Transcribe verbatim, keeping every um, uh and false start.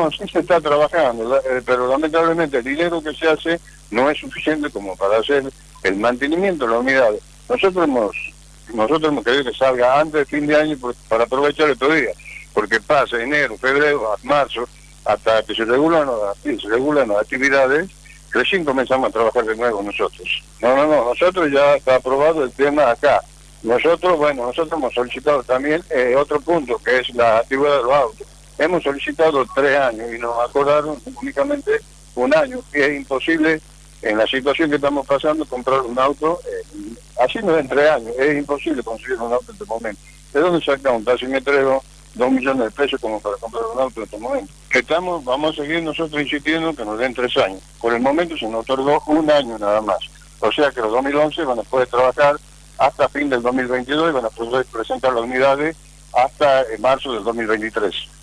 No, sí se está trabajando, eh, pero lamentablemente el dinero que se hace no es suficiente como para hacer el mantenimiento de la unidad. Nosotros hemos, nosotros hemos querido que salga antes de fin de año por, para aprovechar estos días, porque pasa enero, febrero, marzo, hasta que se regulan, se regulan las actividades, recién comenzamos a trabajar de nuevo nosotros. No, no, no, nosotros ya está aprobado el tema acá. Nosotros, bueno, nosotros hemos solicitado también eh, otro punto, que es la actividad de los autos. Hemos solicitado tres años y nos acordaron únicamente un año, y es imposible, en la situación que estamos pasando, comprar un auto, eh, así no en tres años, es imposible conseguir un auto en este momento. ¿De dónde saca un taximetrero dos millones de pesos como para comprar un auto en este momento? Que estamos, vamos a seguir nosotros insistiendo que nos den tres años. Por el momento se nos otorgó un año nada más. O sea que los dos mil once van a poder trabajar hasta fin del dos mil veintidós y van a poder presentar las unidades hasta marzo del dos mil veintitrés.